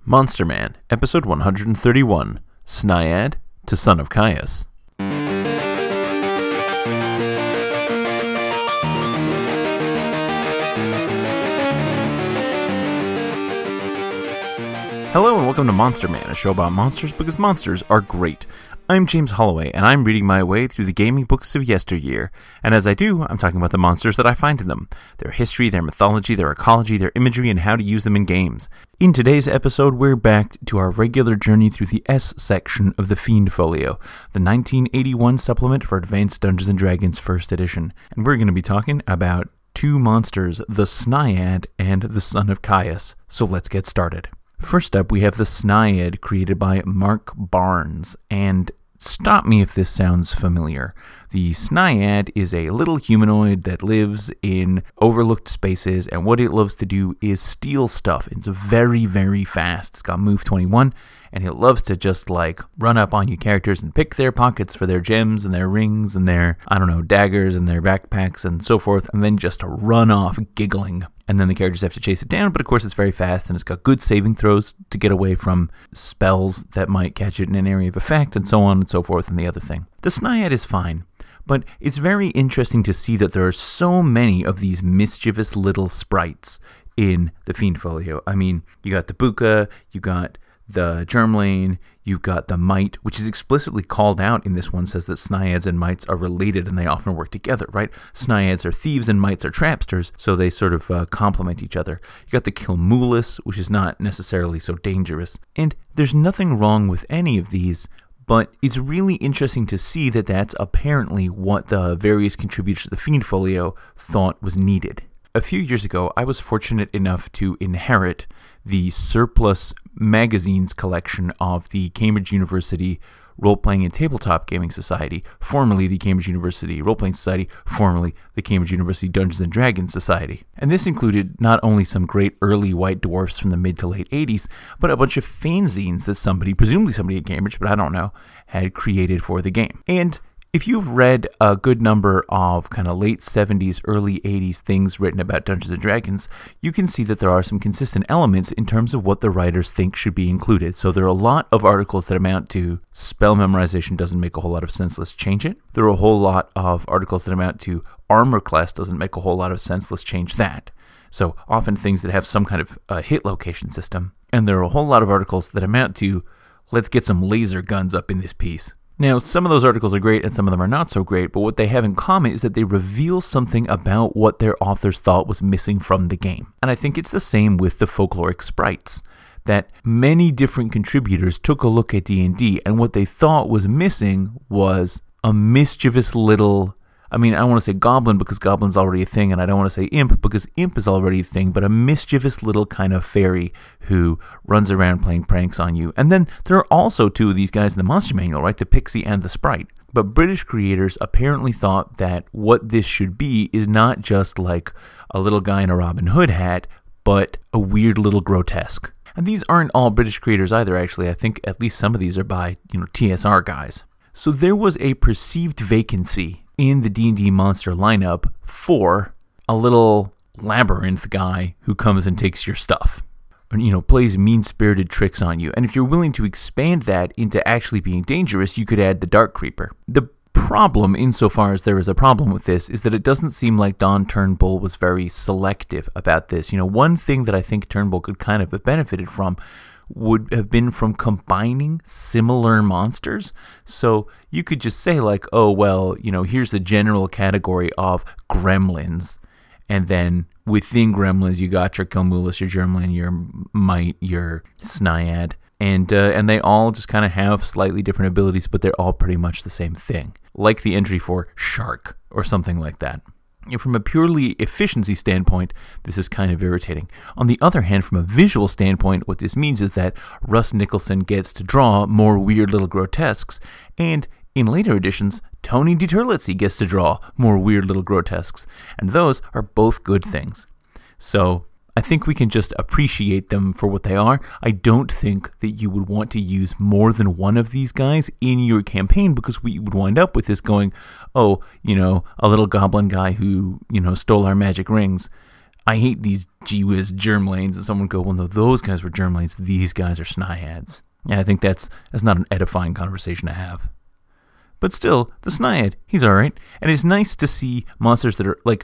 Monster Man, Episode 131, Sniad to Son of Caius. Hello and welcome to Monster Man, a show about monsters because monsters are great. I'm James Holloway, and I'm reading my way through the gaming books of yesteryear. And as I do, I'm talking about the monsters that I find in them, their history, their mythology, their ecology, their imagery, and how to use them in games. In today's episode, we're back to our regular journey through the S section of the Fiend Folio, the 1981 supplement for Advanced Dungeons & Dragons 1st edition. And we're going to be talking about two monsters, the Sniad and the Son of Caius. So let's get started. First up, we have the Sniad, created by Mark Barnes, and stop me if this sounds familiar. The Sniad is a little humanoid that lives in overlooked spaces, and what it loves to do is steal stuff. It's very, very fast. It's got Move 21, and it loves to just, run up on you characters and pick their pockets for their gems and their rings and their, daggers and their backpacks and so forth, and then just run off giggling. And then the characters have to chase it down, but of course it's very fast, and it's got good saving throws to get away from spells that might catch it in an area of effect, and so on and so forth, and the other thing. The Sniad is fine, but it's very interesting to see that there are so many of these mischievous little sprites in the Fiend Folio. I mean, you got the Buka, you got the Germlane, you've got the Mite, which is explicitly called out in this one, says that Sniads and Mites are related and they often work together, right? Sniads are thieves and Mites are trapsters, so they sort of complement each other. You got the Kilmulus, which is not necessarily so dangerous. And there's nothing wrong with any of these, but it's really interesting to see that that's apparently what the various contributors to the Fiend Folio thought was needed. A few years ago, I was fortunate enough to inherit the surplus magazines collection of the Cambridge University Role-Playing and Tabletop Gaming Society, formerly the Cambridge University Role-Playing Society, formerly the Cambridge University Dungeons & Dragons Society. And this included not only some great early White Dwarfs from the mid to late 80s, but a bunch of fanzines that presumably somebody at Cambridge, but I don't know, had created for the game. And if you've read a good number of kind of late 70s, early 80s things written about Dungeons & Dragons, you can see that there are some consistent elements in terms of what the writers think should be included. So there are a lot of articles that amount to spell memorization doesn't make a whole lot of sense, let's change it. There are a whole lot of articles that amount to armor class doesn't make a whole lot of sense, let's change that. So often things that have some kind of hit location system. And there are a whole lot of articles that amount to let's get some laser guns up in this piece. Now, some of those articles are great and some of them are not so great, but what they have in common is that they reveal something about what their authors thought was missing from the game. And I think it's the same with the folkloric sprites, that many different contributors took a look at D&D, and what they thought was missing was a mischievous little, I don't want to say goblin because goblin's already a thing, and I don't want to say imp because imp is already a thing, but a mischievous little kind of fairy who runs around playing pranks on you. And then there are also two of these guys in the Monster Manual, right? The Pixie and the Sprite. But British creators apparently thought that what this should be is not just like a little guy in a Robin Hood hat, but a weird little grotesque. And these aren't all British creators either, actually. I think at least some of these are by, TSR guys. So there was a perceived vacancy in the D&D monster lineup for a little labyrinth guy who comes and takes your stuff. And, plays mean-spirited tricks on you. And if you're willing to expand that into actually being dangerous, you could add the Dark Creeper. The problem, insofar as there is a problem with this, is that it doesn't seem like Don Turnbull was very selective about this. One thing that I think Turnbull could kind of have benefited from would have been from combining similar monsters. So you could just say here's the general category of gremlins. And then within gremlins, you got your Kilmulus, your Germlane, your Mite, your Sniad. And they all just kind of have slightly different abilities, but they're all pretty much the same thing. Like the entry for Shark or something like that. From a purely efficiency standpoint, this is kind of irritating. On the other hand, from a visual standpoint, what this means is that Russ Nicholson gets to draw more weird little grotesques, and in later editions, Tony DiTerlizzi gets to draw more weird little grotesques, and those are both good things. So I think we can just appreciate them for what they are. I don't think that you would want to use more than one of these guys in your campaign, because what you would wind up with is going, a little goblin guy who, stole our magic rings. I hate these gee whiz germlanes, and someone go, well, no, those guys were germlanes, these guys are Snaiads. Yeah, I think that's not an edifying conversation to have. But still, the Snaiad, he's alright, and it's nice to see monsters that are, like,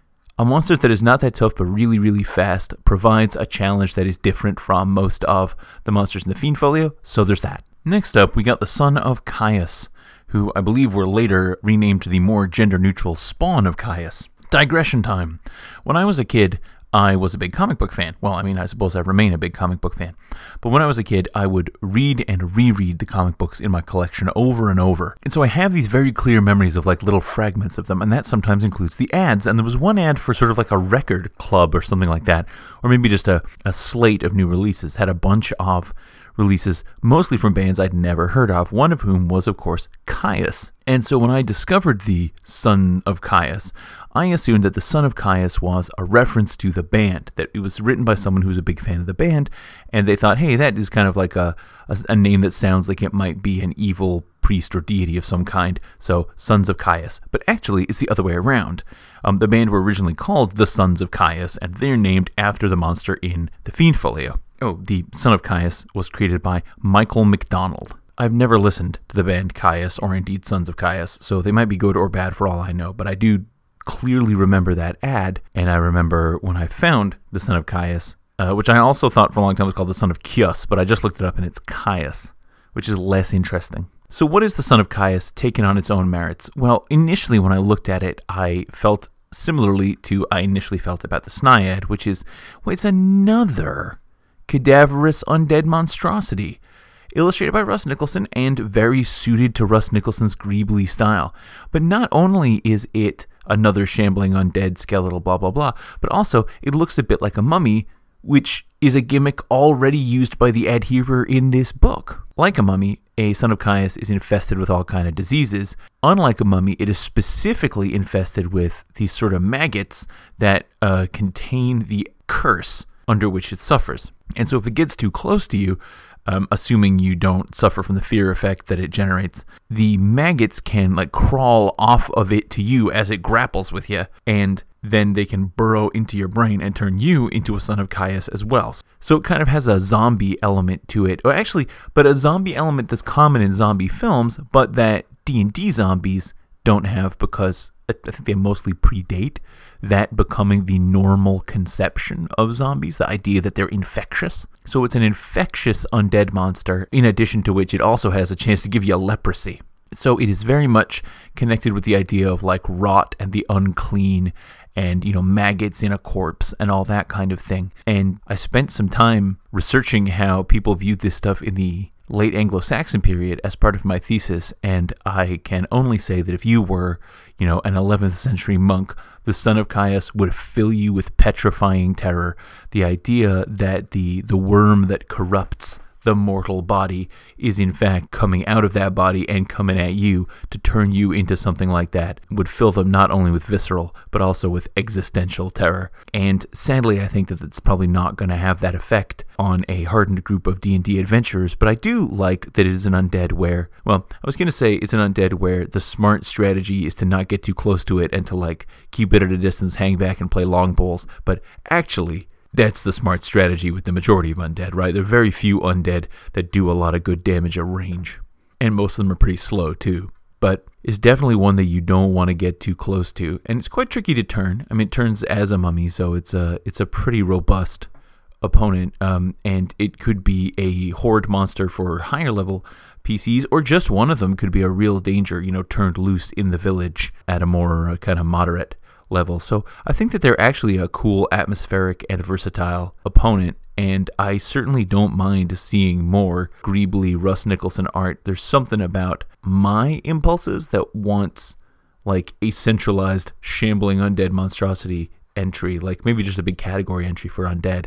a monster that is not that tough but really, really fast provides a challenge that is different from most of the monsters in the Fiend Folio, so there's that. Next up, we got the Son of Caius, who I believe were later renamed to the more gender-neutral Spawn of Caius. Digression time. When I was a kid, I was a big comic book fan. Well, I mean, I suppose I remain a big comic book fan. But when I was a kid, I would read and reread the comic books in my collection over and over. And so I have these very clear memories of like little fragments of them, and that sometimes includes the ads. And there was one ad for sort of like a record club or something like that, or maybe just a slate of new releases. Had a bunch of releases, mostly from bands I'd never heard of, one of whom was, of course, Caius. And so when I discovered the Son of Caius, I assumed that the Son of Caius was a reference to the band, that it was written by someone who was a big fan of the band, and they thought, hey, that is kind of like a name that sounds like it might be an evil priest or deity of some kind, so Sons of Caius. But actually, it's the other way around. The band were originally called the Sons of Caius, and they're named after the monster in the Fiend Folio. Oh, the Son of Caius was created by Michael McDonald. I've never listened to the band Caius, or indeed Sons of Caius, so they might be good or bad for all I know, but I do clearly remember that ad, and I remember when I found the Son of Caius, which I also thought for a long time was called the Son of Kios, but I just looked it up and it's Caius, which is less interesting. So what is the Son of Caius taken on its own merits? Well, initially when I looked at it, I felt similarly to I initially felt about the Snaiad, which is, well, it's another cadaverous undead monstrosity, illustrated by Russ Nicholson and very suited to Russ Nicholson's Greebly style. But not only is it another shambling undead skeletal blah blah blah, but also it looks a bit like a mummy, which is a gimmick already used by the adherer in this book. Like a mummy, a Son of Caius is infested with all kind of diseases. Unlike a mummy, it is specifically infested with these sort of maggots that contain the curse under which it suffers. And so if it gets too close to you, assuming you don't suffer from the fear effect that it generates, the maggots can like crawl off of it to you as it grapples with you, and then they can burrow into your brain and turn you into a Son of Caius as well. So it kind of has a zombie element to it, or actually, but a zombie element that's common in zombie films, but that D&D zombies don't have, because I think they mostly predate that becoming the normal conception of zombies, the idea that they're infectious. So it's an infectious undead monster, in addition to which it also has a chance to give you leprosy. So it is very much connected with the idea of like rot and the unclean and, you know, maggots in a corpse and all that kind of thing. And I spent some time researching how people viewed this stuff in the late Anglo-Saxon period as part of my thesis, and I can only say that if you were, you know, an 11th century monk, the Son of Caius would fill you with petrifying terror. The idea that the worm that corrupts the mortal body is in fact coming out of that body and coming at you to turn you into something like that would fill them not only with visceral but also with existential terror. And sadly, I think that it's probably not going to have that effect on a hardened group of D&D adventurers, but I do like that it is an undead where, well, I was going to say it's an undead where the smart strategy is to not get too close to it and to like keep it at a distance, hang back and play long bowls, but actually that's the smart strategy with the majority of undead, right? There are very few undead that do a lot of good damage at range. And most of them are pretty slow too. But it's definitely one that you don't want to get too close to. And it's quite tricky to turn. I mean, it turns as a mummy, so it's a pretty robust opponent. And it could be a horde monster for higher level PCs, or just one of them could be a real danger, you know, turned loose in the village at a more kind of moderate level. So I think that they're actually a cool, atmospheric, and versatile opponent, and I certainly don't mind seeing more Greebly Russ Nicholson art. There's something about my impulses that wants like a centralized, shambling undead monstrosity entry, like maybe just a big category entry for undead.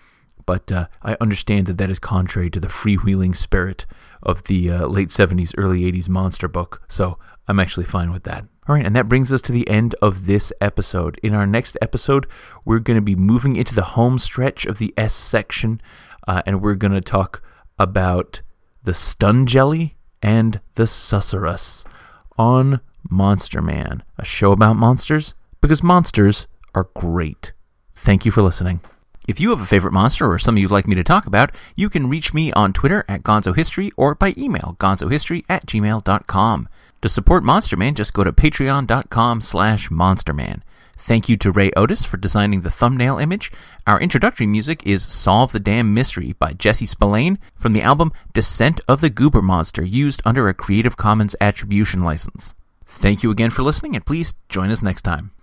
But I understand that is contrary to the freewheeling spirit of the late 70s, early 80s monster book, so I'm actually fine with that. All right, and that brings us to the end of this episode. In our next episode, we're going to be moving into the home stretch of the S section, and we're going to talk about the Stun Jelly and the Susurrus on Monster Man, a show about monsters because monsters are great. Thank you for listening. If you have a favorite monster or something you'd like me to talk about, you can reach me on Twitter at GonzoHistory or by email, gonzohistory@gmail.com. To support Monster Man, just go to patreon.com/monsterman. Thank you to Ray Otis for designing the thumbnail image. Our introductory music is Solve the Damn Mystery by Jesse Spillane from the album Descent of the Goober Monster, used under a Creative Commons Attribution license. Thank you again for listening, and please join us next time.